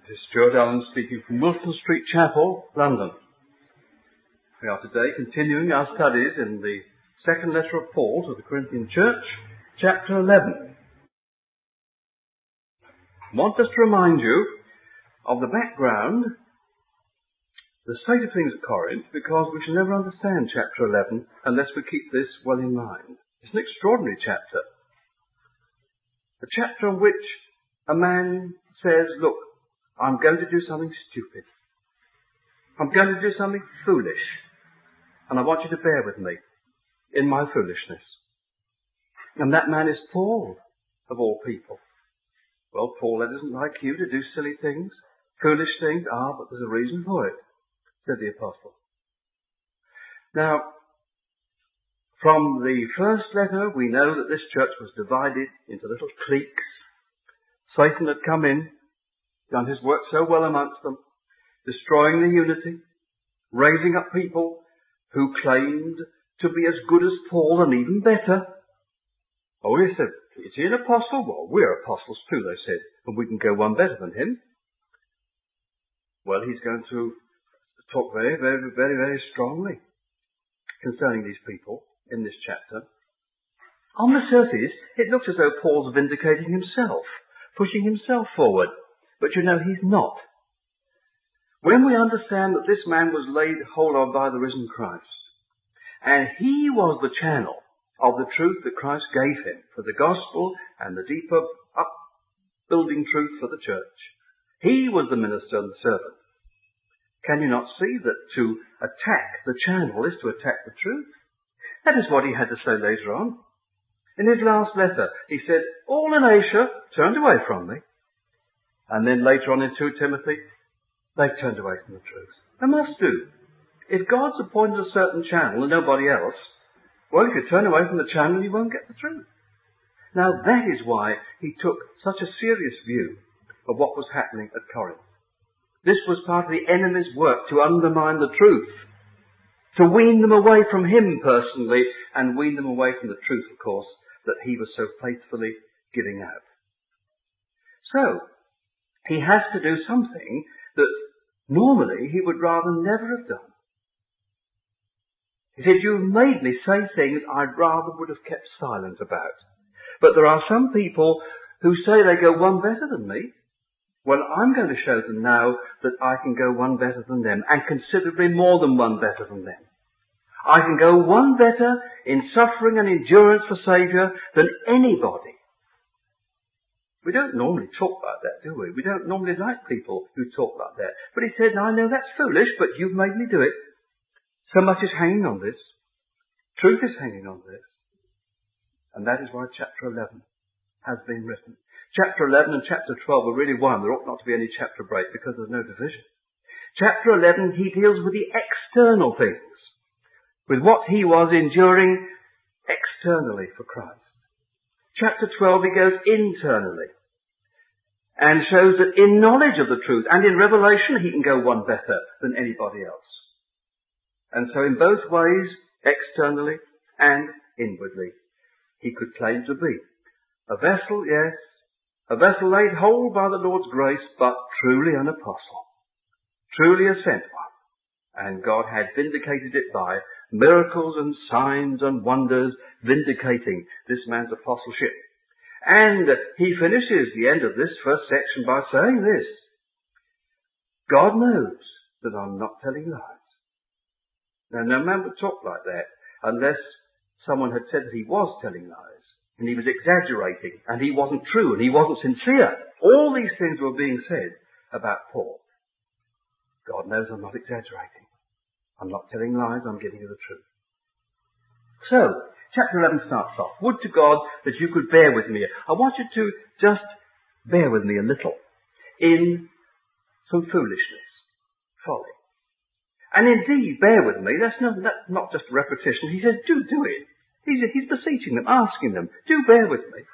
This is Stuart Allen speaking from Wilton Street Chapel, London. We are today continuing our studies in the second letter of Paul to the Corinthian Church, chapter 11. I want just to remind you of the background, the state of things at Corinth, because we shall never understand chapter 11 unless we keep this well in mind. It's an extraordinary chapter. A chapter in which a man says, look, I'm going to do something stupid. I'm going to do something foolish. And I want you to bear with me in my foolishness. And that man is Paul, of all people. Well, Paul, that isn't like you to do silly things, foolish things. But there's a reason for it, said the apostle. Now, from the first letter, we know that this church was divided into little cliques. Satan had come in, done his work so well amongst them, destroying the unity, raising up people who claimed to be as good as Paul and even better. Oh, he said, is he an apostle? Well, we're apostles too, they said, and we can go one better than him. Well, he's going to talk very, very, very, very strongly concerning these people in this chapter. On the surface, it looks as though Paul's vindicating himself, pushing himself forward. But you know, he's not. When we understand that this man was laid hold of by the risen Christ, and he was the channel of the truth that Christ gave him for the gospel and the deeper upbuilding truth for the church, he was the minister and the servant. Can you not see that to attack the channel is to attack the truth? That is what he had to say later on. In his last letter, he said, all in Asia turned away from me. And then later on in 2 Timothy, they've turned away from the truth. They must do. If God's appointed a certain channel and nobody else, well, if you turn away from the channel, you won't get the truth. Now, that is why he took such a serious view of what was happening at Corinth. This was part of the enemy's work to undermine the truth, to wean them away from him personally, and wean them away from the truth, of course, that he was so faithfully giving out. So, he has to do something that normally he would rather never have done. He said, you've made me say things I'd rather would have kept silent about. But there are some people who say they go one better than me. Well, I'm going to show them now that I can go one better than them, and considerably more than one better than them. I can go one better in suffering and endurance for Saviour than anybody. We don't normally talk like that, do we? We don't normally like people who talk like that. But he said, I know that's foolish, but you've made me do it. So much is hanging on this. Truth is hanging on this. And that is why chapter 11 has been written. Chapter 11 and chapter 12 are really one. There ought not to be any chapter break because there's no division. Chapter 11, he deals with the external things, with what he was enduring externally for Christ. Chapter 12, he goes internally and shows that in knowledge of the truth and in revelation he can go one better than anybody else. And so in both ways, externally and inwardly, he could claim to be a vessel, yes, a vessel laid hold by the Lord's grace, but truly an apostle, truly a sent one. And God had vindicated it by miracles and signs and wonders, vindicating this man's apostleship. And he finishes the end of this first section by saying this: God knows that I'm not telling lies. Now, no man would talk like that unless someone had said that he was telling lies, and he was exaggerating, and he wasn't true, and he wasn't sincere. All these things were being said about Paul. God knows I'm not exaggerating. I'm not telling lies, I'm giving you the truth. So, chapter 11 starts off. Would to God that you could bear with me. I want you to just bear with me a little in some foolishness, folly. And indeed, bear with me. That's not just repetition. He says, do it. He's beseeching them, asking them, do bear with me.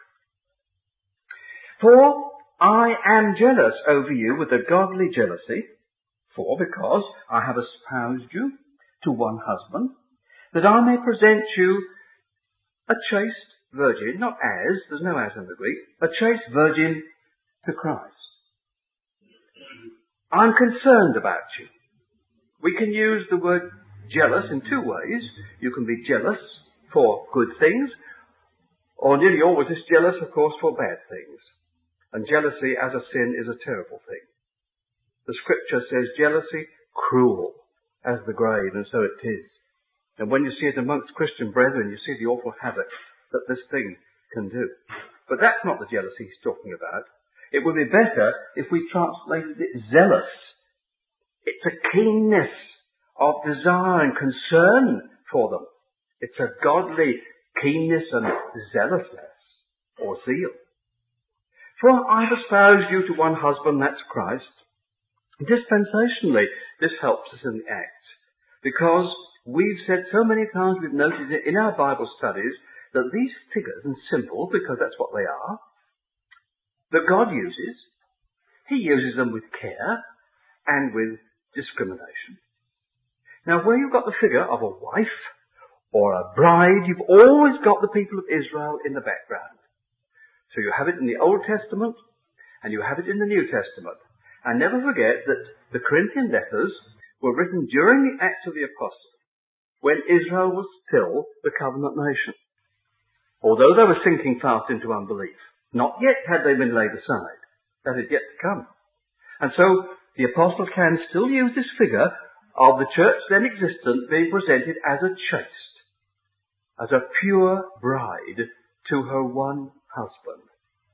For I am jealous over you with a godly jealousy, because I have espoused you to one husband, that I may present you a chaste virgin, not as, there's no as in the Greek, a chaste virgin to Christ. I'm concerned about you. We can use the word jealous in two ways. You can be jealous for good things, or nearly always is jealous, of course, for bad things. And jealousy as a sin is a terrible thing. The scripture says jealousy cruel as the grave, and so it is. And when you see it amongst Christian brethren, you see the awful havoc that this thing can do. But that's not the jealousy he's talking about. It would be better if we translated it zealous. It's a keenness of desire and concern for them. It's a godly keenness and zealousness, or zeal. For I've espoused you to one husband, that's Christ. Dispensationally, this helps us in the act. Because we've said so many times, we've noted it in our Bible studies, that these figures and symbols, because that's what they are, that God uses, He uses them with care and with discrimination. Now, where you've got the figure of a wife or a bride, you've always got the people of Israel in the background. So you have it in the Old Testament and you have it in the New Testament. And never forget that the Corinthian letters were written during the Acts of the Apostles, when Israel was still the covenant nation. Although they were sinking fast into unbelief, not yet had they been laid aside. That is yet to come. And so the apostles can still use this figure of the church then existent being presented as a chaste, as a pure bride to her one husband.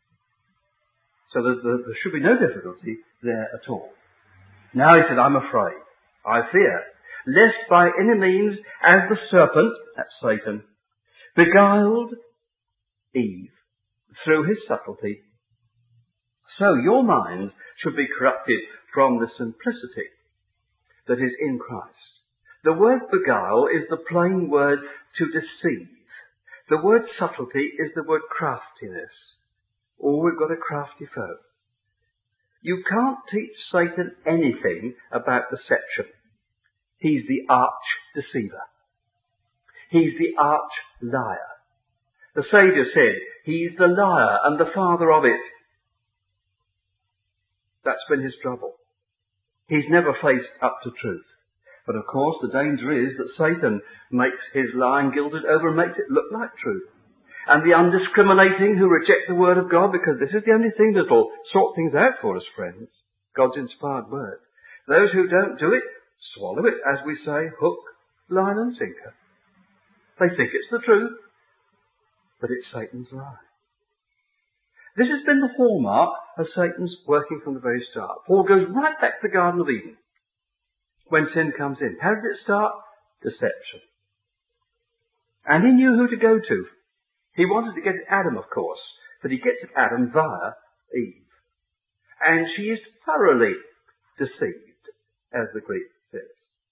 So there should be no difficulty there at all. Now he said, I'm afraid, I fear, lest by any means, as the serpent, that's Satan, beguiled Eve through his subtlety, so your minds should be corrupted from the simplicity that is in Christ. The word beguile is the plain word to deceive. The word subtlety is the word craftiness. Oh, we've got a crafty foe. You can't teach Satan anything about deception. He's the arch deceiver. He's the arch liar. The Saviour said, he's the liar and the father of it. That's been his trouble. He's never faced up to truth. But of course the danger is that Satan makes his lying gilded over and makes it look like truth. And the undiscriminating who reject the word of God, because this is the only thing that will sort things out for us, friends, God's inspired word. Those who don't do it, swallow it, as we say, hook, line and sinker. They think it's the truth, but it's Satan's lie. This has been the hallmark of Satan's working from the very start. Paul goes right back to the Garden of Eden when sin comes in. How did it start? Deception. And he knew who to go to. He wanted to get at Adam, of course, but he gets at Adam via Eve. And she is thoroughly deceived, as the Greek says.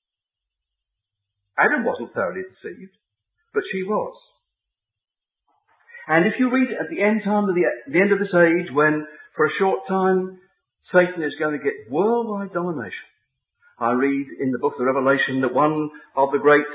Adam wasn't thoroughly deceived, but she was. And if you read at the end time of the end of this age, when for a short time Satan is going to get worldwide domination, I read in the book of the Revelation that one of the great,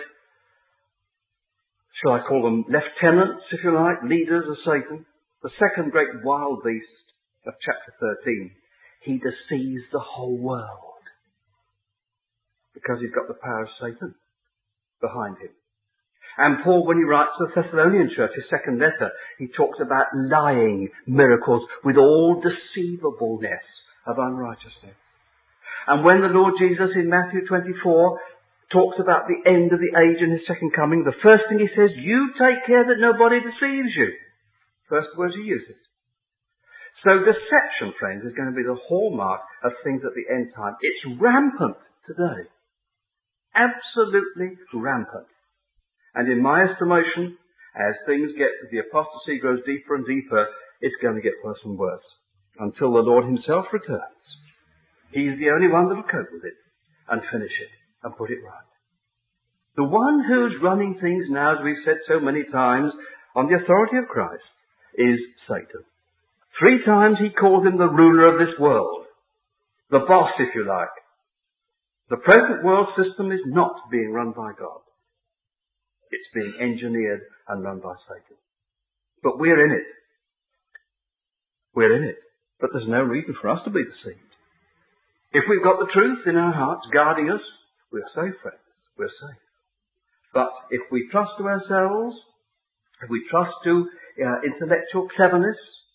shall I call them lieutenants, if you like, leaders of Satan, the second great wild beast of chapter 13, he deceives the whole world because he's got the power of Satan behind him. And Paul, when he writes to the Thessalonian church, his second letter, he talks about lying miracles with all deceivableness of unrighteousness. And when the Lord Jesus in Matthew 24 talks about the end of the age and his second coming, the first thing he says, you take care that nobody deceives you. First words he uses. So deception, friends, is going to be the hallmark of things at the end time. It's rampant today. Absolutely rampant. And in my estimation, as things get, the apostasy grows deeper and deeper, it's going to get worse and worse until the Lord himself returns. He's the only one that will cope with it and finish it and put it right. The one who's running things now, as we've said so many times, on the authority of Christ, is Satan. 3 times he called him the ruler of this world. The boss, if you like. The present world system is not being run by God. It's being engineered and run by Satan. But we're in it. We're in it. But there's no reason for us to be deceived. If we've got the truth in our hearts guarding us, we're safe, friends. We're safe. But if we trust to ourselves, if we trust to intellectual cleverness,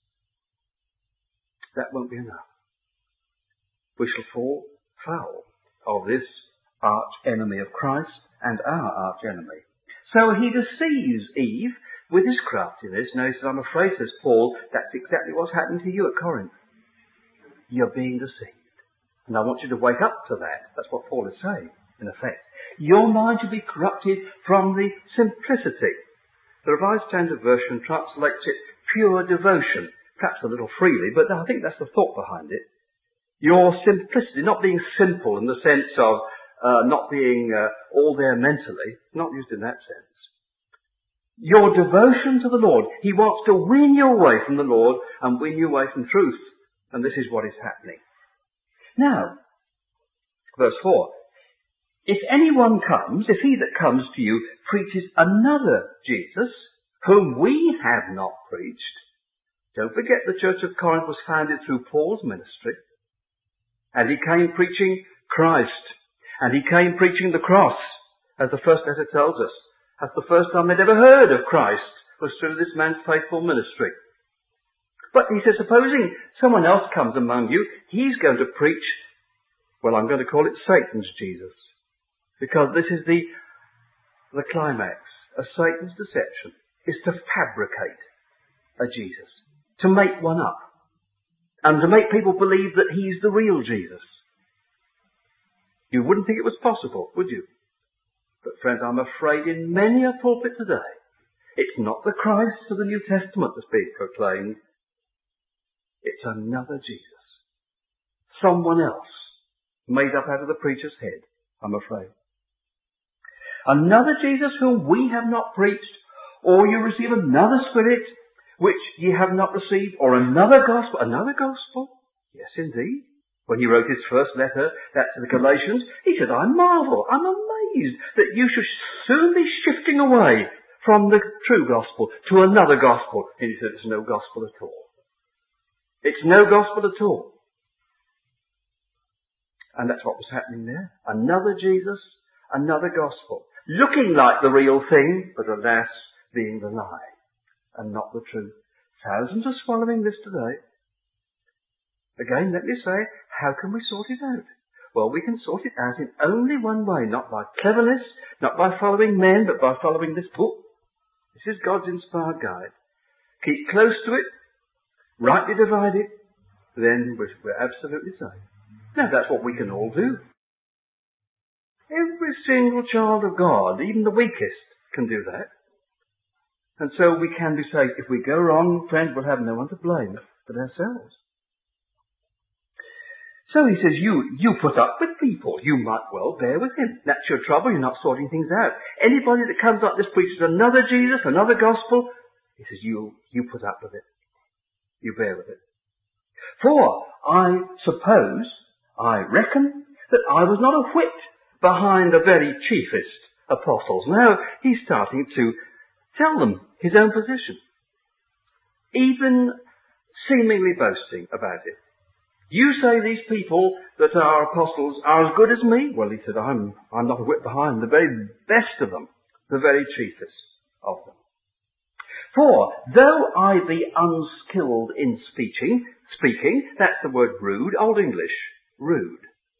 that won't be enough. We shall fall foul of this arch enemy of Christ and our arch enemy. So he deceives Eve with his craftiness. Now he says, I'm afraid, says Paul, that's exactly what's happened to you at Corinth. You're being deceived. And I want you to wake up to that. That's what Paul is saying, in effect. Your mind should be corrupted from the simplicity. The Revised Standard Version translates it pure devotion, perhaps a little freely, but I think that's the thought behind it. Your simplicity, not being simple in the sense of not being all there mentally, not used in that sense. Your devotion to the Lord. He wants to win you away from the Lord and win you away from truth. And this is what is happening. Now, verse 4. If anyone comes, if he that comes to you preaches another Jesus, whom we have not preached, don't forget the church of Corinth was founded through Paul's ministry. And he came preaching Christ. And he came preaching the cross, as the first letter tells us. That's the first time they'd ever heard of Christ, was through this man's faithful ministry. But he says, supposing someone else comes among you, he's going to preach, well, I'm going to call it Satan's Jesus. Because this is the climax of Satan's deception, is to fabricate a Jesus, to make one up, and to make people believe that he's the real Jesus. You wouldn't think it was possible, would you? But friends, I'm afraid in many a pulpit today, it's not the Christ of the New Testament that's being proclaimed. It's another Jesus. Someone else, made up out of the preacher's head, I'm afraid. Another Jesus whom we have not preached, or you receive another Spirit which ye have not received, or another gospel. Another gospel? Yes, indeed. When he wrote his first letter, that to the Galatians, he said, I marvel, I'm amazed that you should soon be shifting away from the true gospel to another gospel. And he said, it's no gospel at all. It's no gospel at all. And that's what was happening there. Another Jesus, another gospel. Looking like the real thing, but alas, being the lie and not the truth. Thousands are swallowing this today. Again, let me say, how can we sort it out? Well, we can sort it out in only one way, not by cleverness, not by following men, but by following this book. This is God's inspired guide. Keep close to it, rightly divide it, then we're absolutely safe. Now, that's what we can all do. Every single child of God, even the weakest, can do that. And so we can be safe. If we go wrong, friends, we'll have no one to blame but ourselves. So he says, you put up with people. You might well bear with him. That's your trouble. You're not sorting things out. Anybody that comes up this preaches another Jesus, another gospel, he says, you put up with it. You bear with it. For I suppose, I reckon, that I was not a whit behind the very chiefest apostles. Now he's starting to tell them his own position. Even seemingly boasting about it. You say these people that are apostles are as good as me? Well, he said, I'm not a whit behind the very best of them, the very chiefest of them. For though I be unskilled in speaking, that's the word rude, Old English, rude.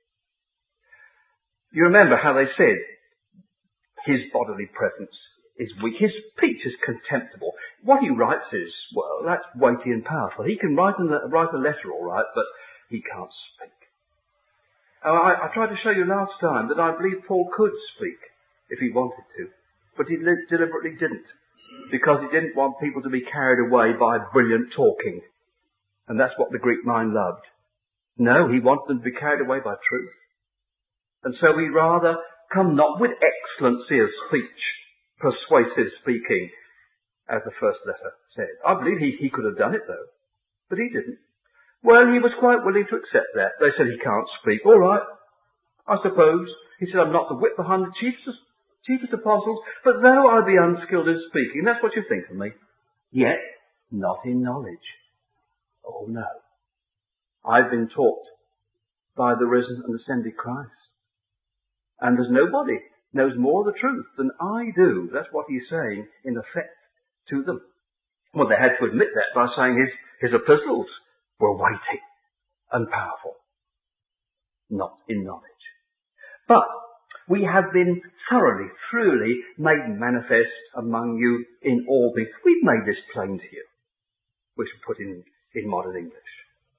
You remember how they said, his bodily presence is weak, his speech is contemptible. What he writes is, well, that's weighty and powerful. He can write a letter all right, but he can't speak. I tried to show you last time that I believe Paul could speak if he wanted to, but he deliberately didn't, because he didn't want people to be carried away by brilliant talking. And that's what the Greek mind loved. No, he wanted them to be carried away by truth. And so he rather come not with excellency of speech, persuasive speaking, as the first letter said. I believe he could have done it though, but he didn't. Well, he was quite willing to accept that. They said he can't speak. All right, I suppose. He said, I'm not the whit behind the chiefest apostles, but though I be unskilled in speaking, that's what you think of me. Yet, not in knowledge. Oh no. I've been taught by the risen and ascended Christ. And there's nobody knows more of the truth than I do. That's what he's saying in effect to them. Well, they had to admit that by saying his epistles were weighty and powerful, not in knowledge. But we have been thoroughly, truly made manifest among you in all things. We've made this plain to you, which we put in modern English.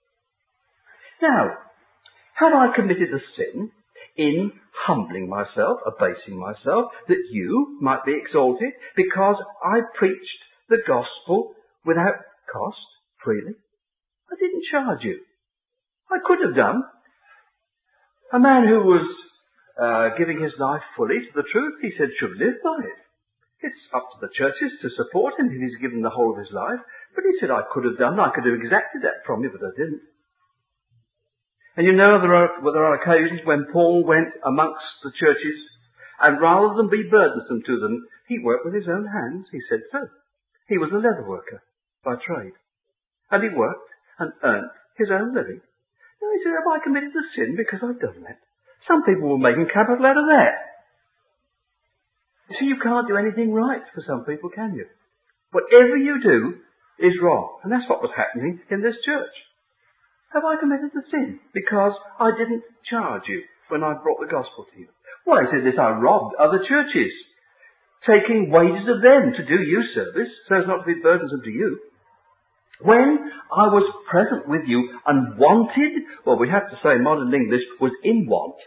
Now, have I committed a sin in humbling myself, abasing myself, that you might be exalted, because I preached the gospel without cost, freely? I didn't charge you. I could have done. A man who was giving his life fully to the truth, he said, should live by it. It's up to the churches to support him if he's given the whole of his life. But he said, I could have done. I could have exacted that from you, but I didn't. And you know there are occasions when Paul went amongst the churches, and rather than be burdensome to them, he worked with his own hands. He said so. He was a leather worker by trade. And he worked and earned his own living. Now he said, have I committed a sin because I've done that? Some people were making capital out of that. You see, you can't do anything right for some people, can you? Whatever you do is wrong. And that's what was happening in this church. Have I committed a sin because I didn't charge you when I brought the gospel to you? Well, he said this, I robbed other churches, taking wages of them to do you service, so as not to be burdensome to you. When I was present with you and wanted, well, we have to say modern English, was in want.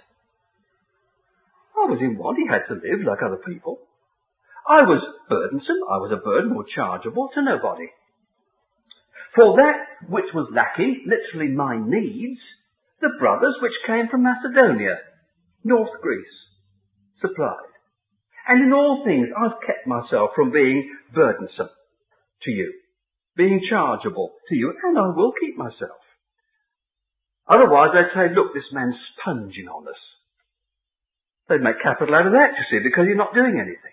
I was in want. He had to live like other people. I was burdensome. I was a burden or chargeable to nobody. For that which was lacking, literally my needs, the brothers which came from Macedonia, North Greece, supplied. And in all things I've kept myself from being burdensome to you, being chargeable to you, and I will keep myself. Otherwise they'd say, look, this man's sponging on us. They'd make capital out of that, you see, because you're not doing anything.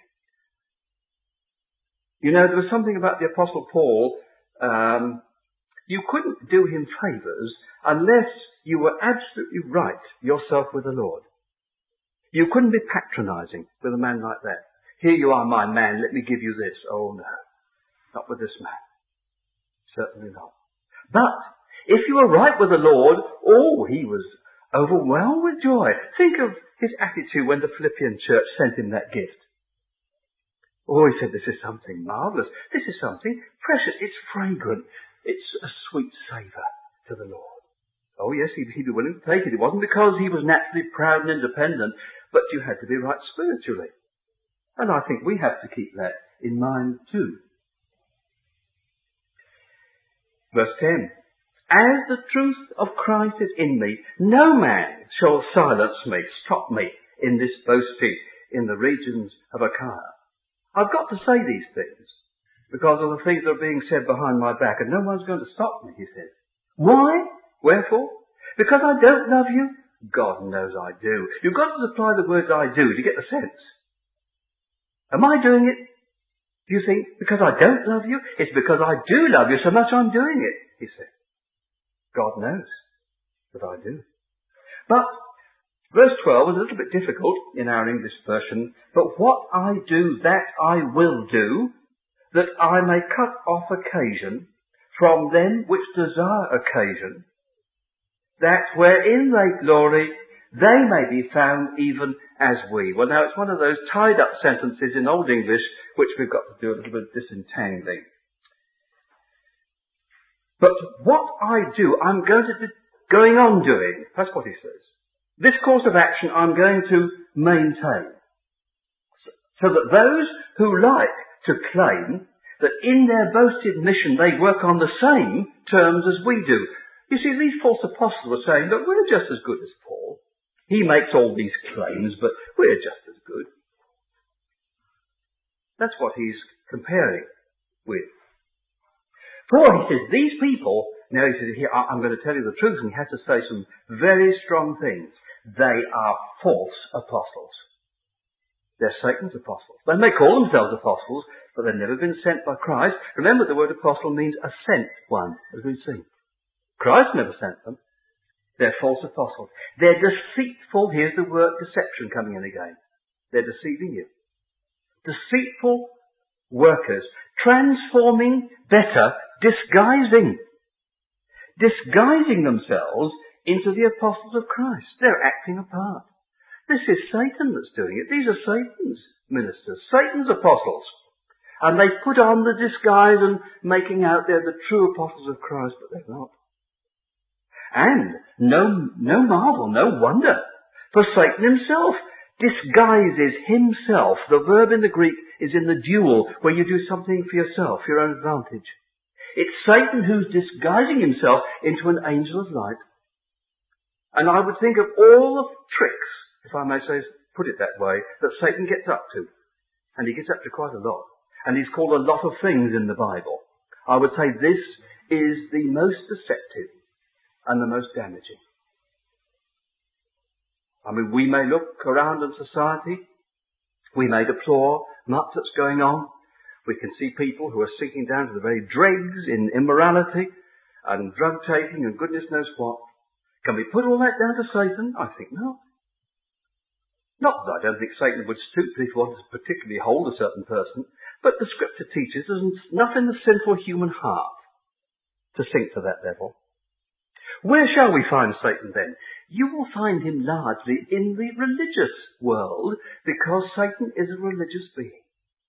You know, there was something about the Apostle Paul. You couldn't do him favours unless you were absolutely right yourself with the Lord. You couldn't be patronising with a man like that. Here you are, my man, let me give you this. Oh no, not with this man. Certainly not. But if you were right with the Lord, he was overwhelmed with joy. Think of his attitude when the Philippian church sent him that gift. He said, this is something marvellous. This is something precious. It's fragrant. It's a sweet savour to the Lord. Oh yes, he'd be willing to take it. It wasn't because he was naturally proud and independent, but you had to be right spiritually. And I think we have to keep that in mind too. Verse 10. As the truth of Christ is in me, no man shall silence me, stop me in this boasting in the regions of Achaia. I've got to say these things because of the things that are being said behind my back, and no one's going to stop me, he says. Why? Wherefore? Because I don't love you? God knows I do. You've got to supply the words I do to get the sense. Am I doing it, do you think, because I don't love you? It's because I do love you so much I'm doing it, he said. God knows that I do. But verse 12 is a little bit difficult in our English version. But what I do, that I will do, that I may cut off occasion from them which desire occasion, that wherein they glory, they may be found even as we. Well, now it's one of those tied up sentences in Old English which we've got to do a little bit of disentangling. But what I do, I'm going on doing. That's what he says. This course of action I'm going to maintain. So that those who like to claim that in their boasted mission they work on the same terms as we do. You see, these false apostles were saying that we're just as good as Paul. He makes all these claims, but we're just as good. That's what he's comparing with. For he says, these people, now he says, here, I'm going to tell you the truth, and he has to say some very strong things. They are false apostles. They're Satan's apostles. They may call themselves apostles, but they've never been sent by Christ. Remember, the word apostle means a sent one, as we've seen. Christ never sent them. They're false apostles. They're deceitful. Here's the word deception coming in again. They're deceiving you. Deceitful workers. Transforming, better, disguising themselves into the apostles of Christ. They're acting a part. This is Satan that's doing it. These are Satan's ministers, Satan's apostles. And they put on the disguise and making out they're the true apostles of Christ, but they're not. And no marvel, no wonder, for Satan himself disguises himself. The verb in the Greek is in the dual, where you do something for yourself, your own advantage. It's Satan who's disguising himself into an angel of light. And I would think of all the tricks, if I may say, put it that way, that Satan gets up to. And he gets up to quite a lot. And he's called a lot of things in the Bible. I would say this is the most deceptive and the most damaging. I mean, we may look around in society. We may deplore much that's going on. We can see people who are sinking down to the very dregs in immorality and drug taking and goodness knows what. Can we put all that down to Satan? I think not. Not that I don't think Satan would stoop if he wanted to particularly hold a certain person, but the Scripture teaches there's enough in the sinful human heart to sink to that level. Where shall we find Satan then? You will find him largely in the religious world, because Satan is a religious being.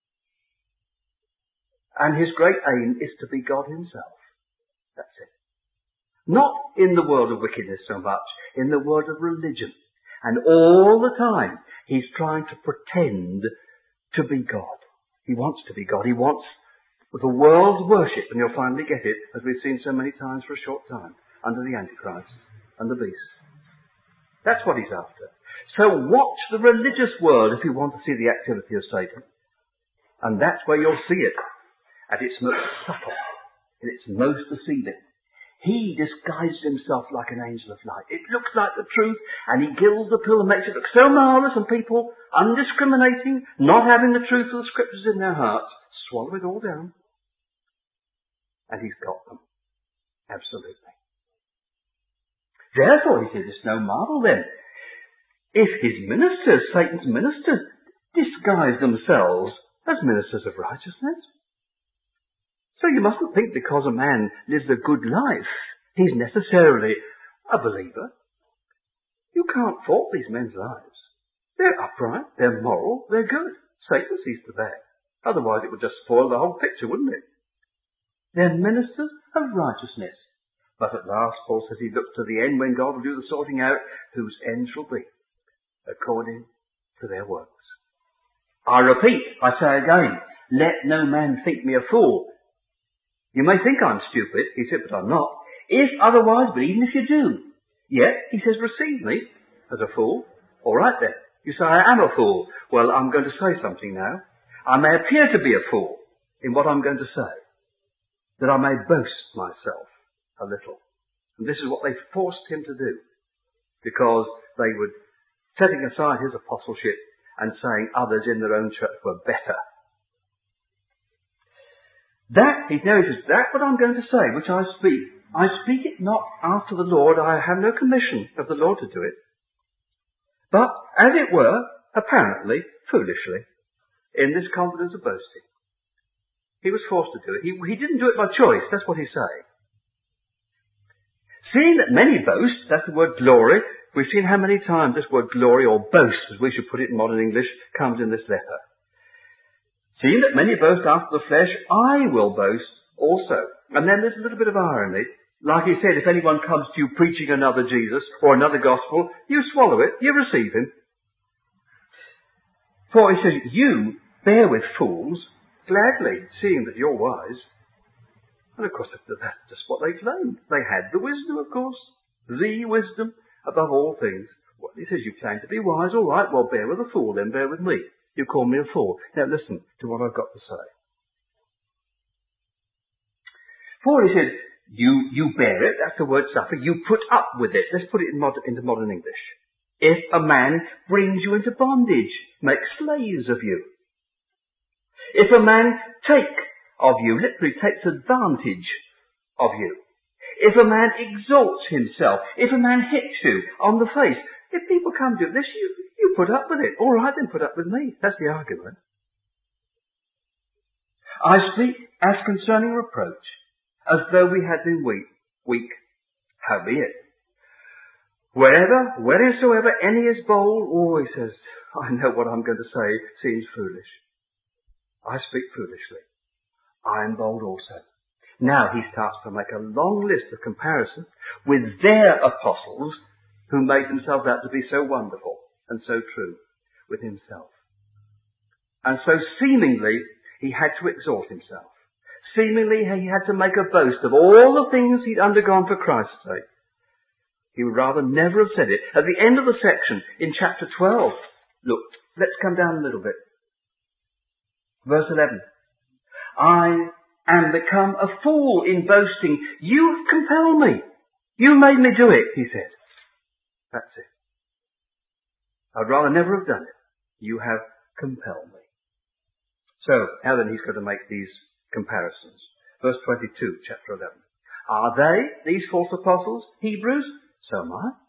And his great aim is to be God himself. That's it. Not in the world of wickedness so much, in the world of religion. And all the time, he's trying to pretend to be God. He wants to be God. He wants the world's worship, and you'll finally get it, as we've seen so many times for a short time, under the Antichrist and the beast. That's what he's after. So watch the religious world if you want to see the activity of Satan. And that's where you'll see it at its most subtle, in its most deceiving. He disguises himself like an angel of light. It looks like the truth, and he gilds the pill and makes it look so marvellous, and people, undiscriminating, not having the truth of the Scriptures in their hearts, swallow it all down. And he's got them. Absolutely. Therefore, he says, it's no marvel then, if his ministers, Satan's ministers, disguise themselves as ministers of righteousness. So you mustn't think because a man lives a good life, he's necessarily a believer. You can't fault these men's lives. They're upright, they're moral, they're good. Satan sees to that. Otherwise it would just spoil the whole picture, wouldn't it? They're ministers of righteousness. But at last, Paul says he looks to the end when God will do the sorting out, whose end shall be according to their works. I repeat, I say again, let no man think me a fool. You may think I'm stupid, he said, but I'm not. If otherwise, but even if you do, yet, he says, receive me as a fool. All right then. You say, I am a fool. Well, I'm going to say something now. I may appear to be a fool in what I'm going to say, that I may boast myself a little. And this is what they forced him to do, because they were setting aside his apostleship and saying others in their own church were better. That, he notices, that's what I'm going to say, which I speak. I speak it not after the Lord. I have no commission of the Lord to do it. But, as it were, apparently, foolishly, in this confidence of boasting. He was forced to do it. He didn't do it by choice. That's what he's saying. Seeing that many boast, that's the word glory. We've seen how many times this word glory, or boast, as we should put it in modern English, comes in this letter. Seeing that many boast after the flesh, I will boast also. And then there's a little bit of irony. Like he said, if anyone comes to you preaching another Jesus or another gospel, you swallow it, you receive him. For he says, you bear with fools gladly, seeing that you're wise. And of course, that's just what they claimed. They had the wisdom, of course. The wisdom above all things. Well, he says, you claim to be wise, all right, well, bear with a fool, then bear with me. You call me a fool. Now listen to what I've got to say. For he says, you bear it, that's the word suffer, you put up with it. Let's put it into modern English. If a man brings you into bondage, make slaves of you. If a man take of you, literally takes advantage of you. if a man exalts himself, if a man hits you on the face, if people come to this, you put up with it. All right, then put up with me. That's the argument. I speak as concerning reproach, as though we had been weak, howbeit. Wheresoever any is bold, always says, I know what I'm going to say seems foolish. I speak foolishly. I am bold also. Now he starts to make a long list of comparisons with their apostles who made themselves out to be so wonderful and so true with himself. And so seemingly he had to exalt himself. Seemingly he had to make a boast of all the things he'd undergone for Christ's sake. He would rather never have said it. At the end of the section in chapter 12, look, let's come down a little bit. Verse 11. I am become a fool in boasting. You compel me. You made me do it, he said. That's it. I'd rather never have done it. You have compelled me. So, how then he's going to make these comparisons. Verse 22, chapter 11. Are they, these false apostles, Hebrews? So am I.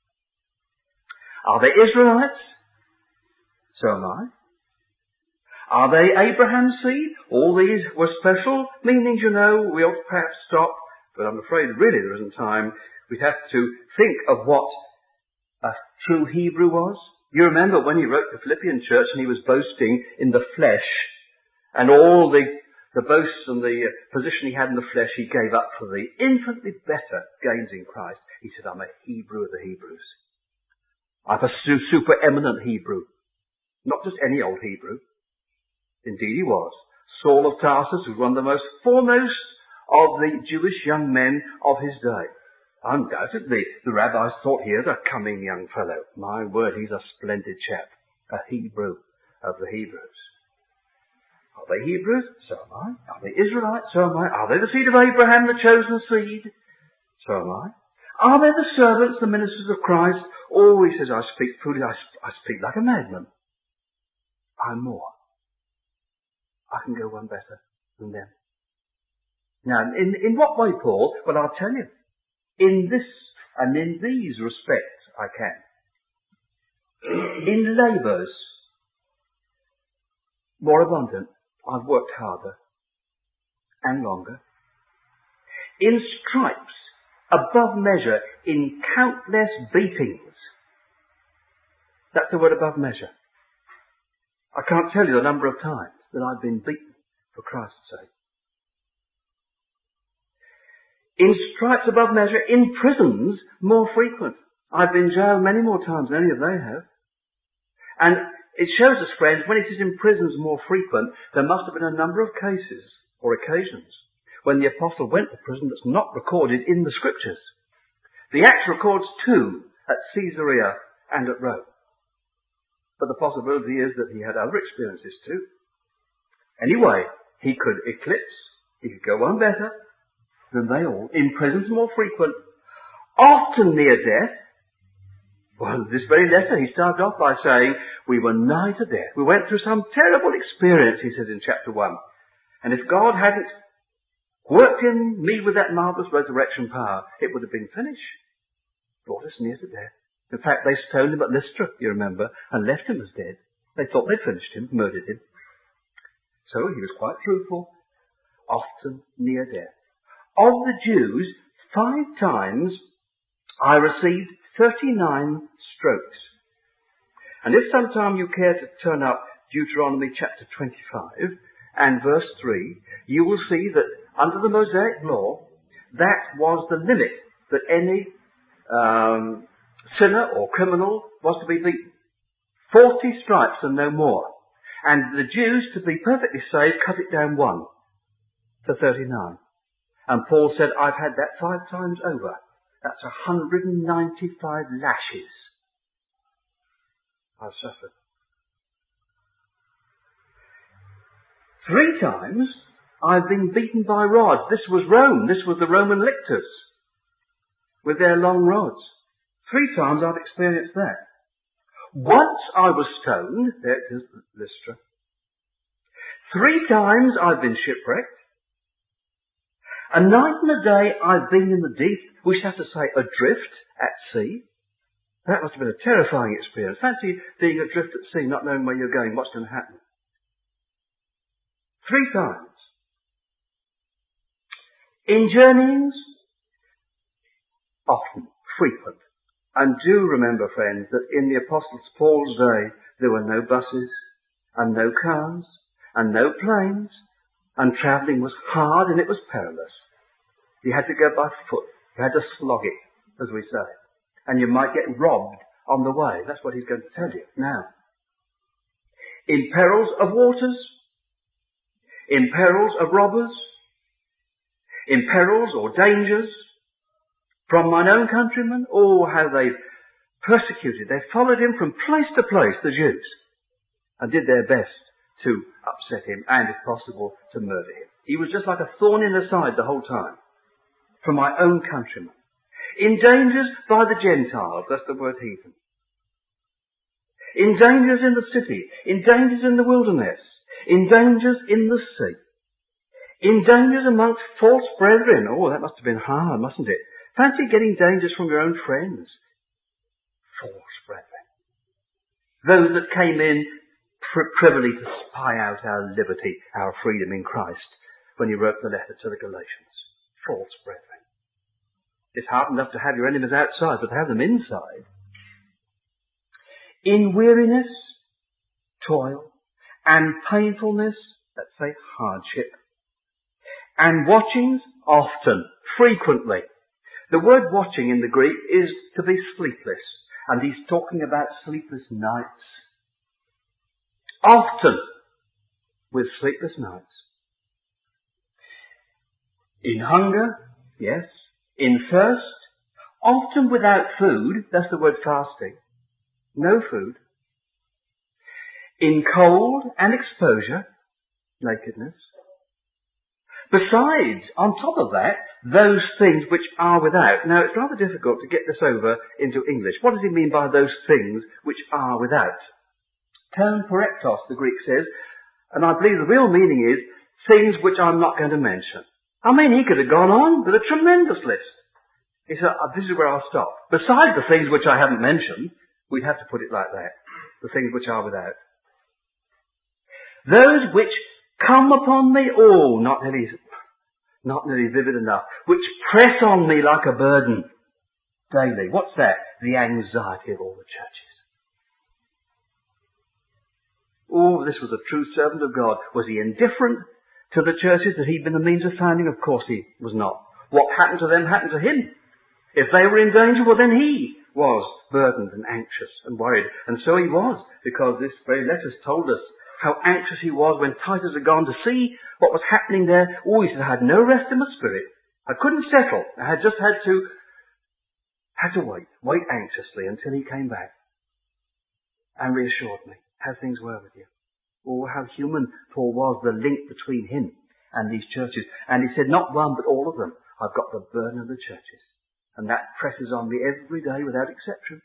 Are they Israelites? So am I. Are they Abraham's seed? All these were special meanings, you know. We ought to perhaps stop, but I'm afraid really there isn't time. We'd have to think of what a true Hebrew was. You remember when he wrote the Philippian church and he was boasting in the flesh, and all the boasts and the position he had in the flesh he gave up for the infinitely better gains in Christ. He said, I'm a Hebrew of the Hebrews. I'm a super eminent Hebrew. Not just any old Hebrew. Indeed he was. Saul of Tarsus was one of the most foremost of the Jewish young men of his day. Undoubtedly, the rabbis thought, here's a coming young fellow. My word, he's a splendid chap. A Hebrew of the Hebrews. Are they Hebrews? So am I. Are they Israelites? So am I. Are they the seed of Abraham, the chosen seed? So am I. Are they the servants, the ministers of Christ? Oh, he says, I speak foolish. I speak like a madman. I'm more. I can go one better than them. Now, in what way, Paul? Well, I'll tell you. In this and in these respects, I can. In labours, more abundant, I've worked harder and longer. In stripes, above measure, in countless beatings. That's the word above measure. I can't tell you the number of times that I've been beaten for Christ's sake. In stripes above measure, in prisons more frequent. I've been jailed many more times than any of they have. And it shows us, friends, when it is in prisons more frequent, there must have been a number of cases or occasions when the apostle went to prison that's not recorded in the scriptures. The Acts records 2 at Caesarea and at Rome. But the possibility is that he had other experiences too. Anyway, he could eclipse, he could go on better than they all, in prisons more frequent, often near death. Well, this very letter he started off by saying, we were nigh to death. We went through some terrible experience, he says in chapter 1. And if God hadn't worked in me with that marvellous resurrection power, it would have been finished. Brought us near to death. In fact, they stoned him at Lystra, you remember, and left him as dead. They thought they'd finished him, murdered him. So he was quite truthful, often near death. Of the Jews, 5 times I received 39 strokes. And if sometime you care to turn up Deuteronomy chapter 25 and verse 3, you will see that under the Mosaic law, that was the limit that any sinner or criminal was to be beaten. 40 stripes and no more. And the Jews, to be perfectly safe, cut it down 1 to 39. And Paul said, I've had that 5 times over. That's 195 lashes I've suffered. 3 times I've been beaten by rods. This was Rome. This was the Roman lictors with their long rods. 3 times I've experienced that. Once I was stoned. There it is, Lystra. 3 times I've been shipwrecked. A night and a day I've been in the deep, we should have to say adrift at sea. That must have been a terrifying experience. Fancy being adrift at sea, not knowing where you're going, what's going to happen. 3 times. In journeyings, often, frequent. And do remember, friends, that in the Apostle Paul's day, there were no buses, and no cars, and no planes, and travelling was hard and it was perilous. You had to go by foot. You had to slog it, as we say. And you might get robbed on the way. That's what he's going to tell you now. In perils of waters, in perils of robbers, in perils or dangers from mine own countrymen, how they've persecuted. They followed him from place to place, the Jews, and did their best to upset him and, if possible, to murder him. He was just like a thorn in the side the whole time. From my own countrymen. In dangers by the Gentiles, that's the word heathen. In dangers in the city, in dangers in the wilderness, in dangers in the sea, in dangers amongst false brethren. Oh, that must have been hard, mustn't it? Fancy getting dangers from your own friends. False brethren. Those that came in privily to spy out our liberty, our freedom in Christ, when he wrote the letter to the Galatians. False brethren. It's hard enough to have your enemies outside, but to have them inside. In weariness, toil, and painfulness, let's say hardship, and watchings, often, frequently. The word watching in the Greek is to be sleepless, and he's talking about sleepless nights. Often, with sleepless nights. In hunger, yes. In thirst, often without food, that's the word fasting. No food. In cold and exposure, nakedness. Besides, on top of that, those things which are without. Now, it's rather difficult to get this over into English. What does he mean by those things which are without? Term parektos, the Greek says, and I believe the real meaning is things which I'm not going to mention. I mean, he could have gone on with a tremendous list. He said, this is where I'll stop. Besides the things which I haven't mentioned, we'd have to put it like that. The things which are without. Those which come upon me, not nearly vivid enough, which press on me like a burden daily. What's that? The anxiety of all the churches. Oh, this was a true servant of God. Was he indifferent to the churches that he'd been the means of founding? Of course he was not. What happened to them happened to him. If they were in danger, well then he was burdened and anxious and worried. And so he was, because this very letter's told us how anxious he was when Titus had gone to see what was happening there. Oh, he said, I had no rest in my spirit. I couldn't settle. I had just had to wait anxiously until he came back and reassured me how things were with you. Oh, how human Paul was, the link between him and these churches. And he said, not one, but all of them. I've got the burden of the churches. And that presses on me every day without exception.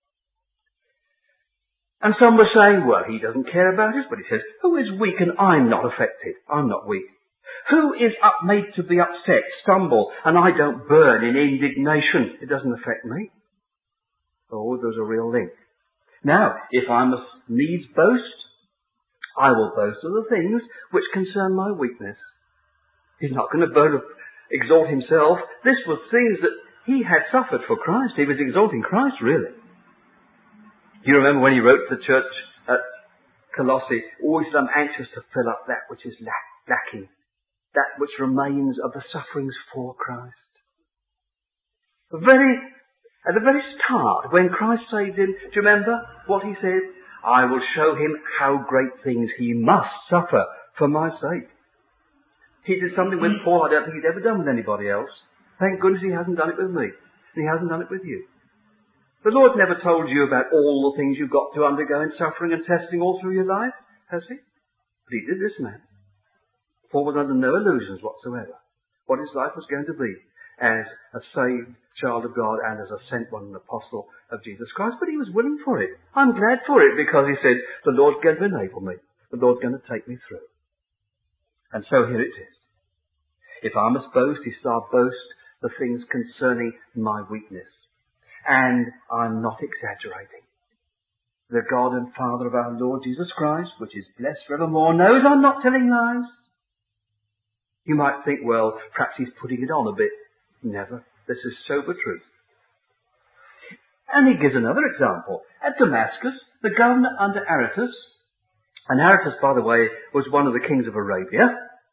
And some were saying, well, he doesn't care about us, but he says, who is weak and I'm not affected? I'm not weak. Who is made to be upset, stumble, and I don't burn in indignation? It doesn't affect me. Oh, there's a real link. Now, if I must needs boast, I will boast of the things which concern my weakness. He's not going to exalt himself. This was things that he had suffered for Christ. He was exalting Christ, really. Do you remember when he wrote to the church at Colossae, he said, I'm anxious to fill up that which is lacking, that which remains of the sufferings for Christ. At the very start, when Christ saved him, do you remember what he said? I will show him how great things he must suffer for my sake. He did something with Paul I don't think he'd ever done with anybody else. Thank goodness he hasn't done it with me. And he hasn't done it with you. The Lord never told you about all the things you've got to undergo in suffering and testing all through your life, has he? But he did this, man. Paul was under no illusions whatsoever what his life was going to be as a saved child of God and as a sent one, an apostle of Jesus Christ. But he was willing for it. I'm glad for it, because he said, the Lord's going to enable me. The Lord's going to take me through. And so here it is. If I must boast, he said, I'll boast the things concerning my weakness. And I'm not exaggerating. The God and Father of our Lord Jesus Christ, which is blessed forevermore, knows I'm not telling lies. You might think, well, perhaps he's putting it on a bit. Never. This is sober truth. And he gives another example. At Damascus, the governor under Aretas, and Aretas, by the way, was one of the kings of Arabia,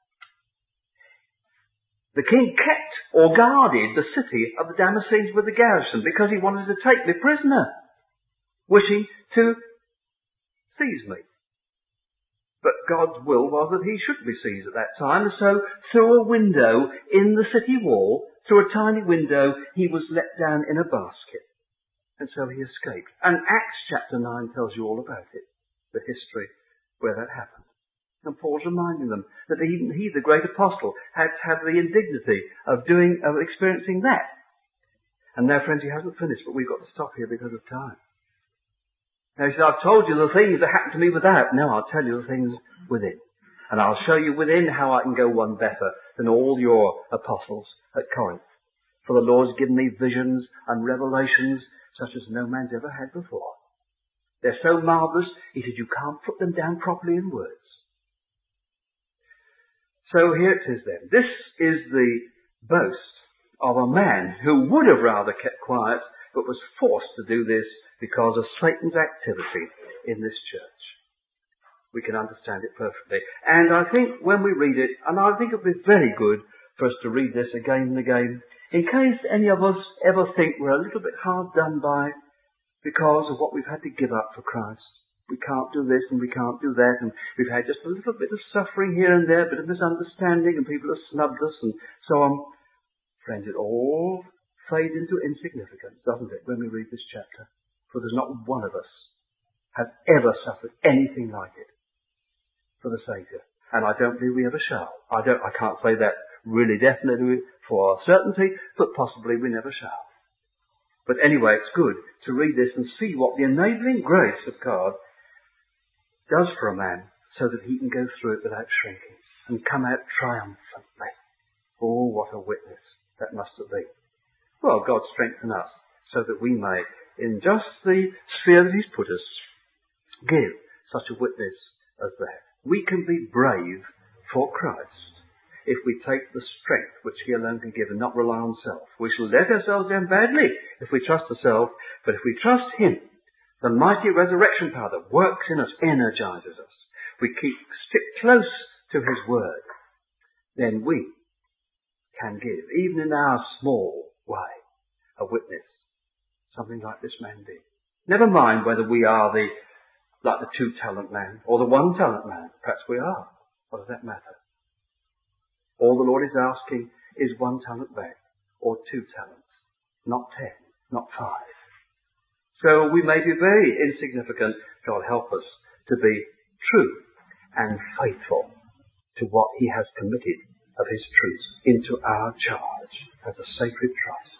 the king kept or guarded the city of the Damascenes with a garrison because he wanted to take me prisoner, wishing to seize me. But God's will was that he should be seized at that time, and so through a window in the city wall, through a tiny window, he was let down in a basket. And so he escaped. And Acts chapter 9 tells you all about it, the history where that happened. And Paul's reminding them that even he, the great apostle, had to have the indignity of experiencing that. And now, friends, he hasn't finished, but we've got to stop here because of time. Now, he said, I've told you the things that happened to me without. Now I'll tell you the things within. And I'll show you within how I can go one better than all your apostles at Corinth. For the Lord's given me visions and revelations such as no man's ever had before. They're so marvellous, he said, you can't put them down properly in words. So here it is then. This is the boast of a man who would have rather kept quiet, but was forced to do this because of Satan's activity in this church. We can understand it perfectly. And I think when we read it, and I think it would be very good for us to read this again and again, in case any of us ever think we're a little bit hard done by because of what we've had to give up for Christ. We can't do this and we can't do that, and we've had just a little bit of suffering here and there, a bit of misunderstanding, and people have snubbed us and so on. Friends, it all fades into insignificance, doesn't it, when we read this chapter? For there's not one of us has ever suffered anything like it for the Saviour. And I don't believe we ever shall. I can't say that really definitely for certainty, but possibly we never shall. But anyway, it's good to read this and see what the enabling grace of God does for a man so that he can go through it without shrinking and come out triumphantly. Oh, what a witness that must have been. Well, God strengthen us so that we may, in just the sphere that he's put us, give such a witness as that. We can be brave for Christ if we take the strength which he alone can give and not rely on self. We shall let ourselves down badly if we trust ourselves, but if we trust him, the mighty resurrection power that works in us, energizes us, we stick close to his word, then we can give, even in our small way, a witness, something like this man did. Never mind whether we are like the 2-talent man or the 1-talent man. Perhaps we are. What does that matter? All the Lord is asking is 1 talent back, or 2 talents, not 10, not 5. So we may be very insignificant. God help us to be true and faithful to what he has committed of his truth into our charge as a sacred trust.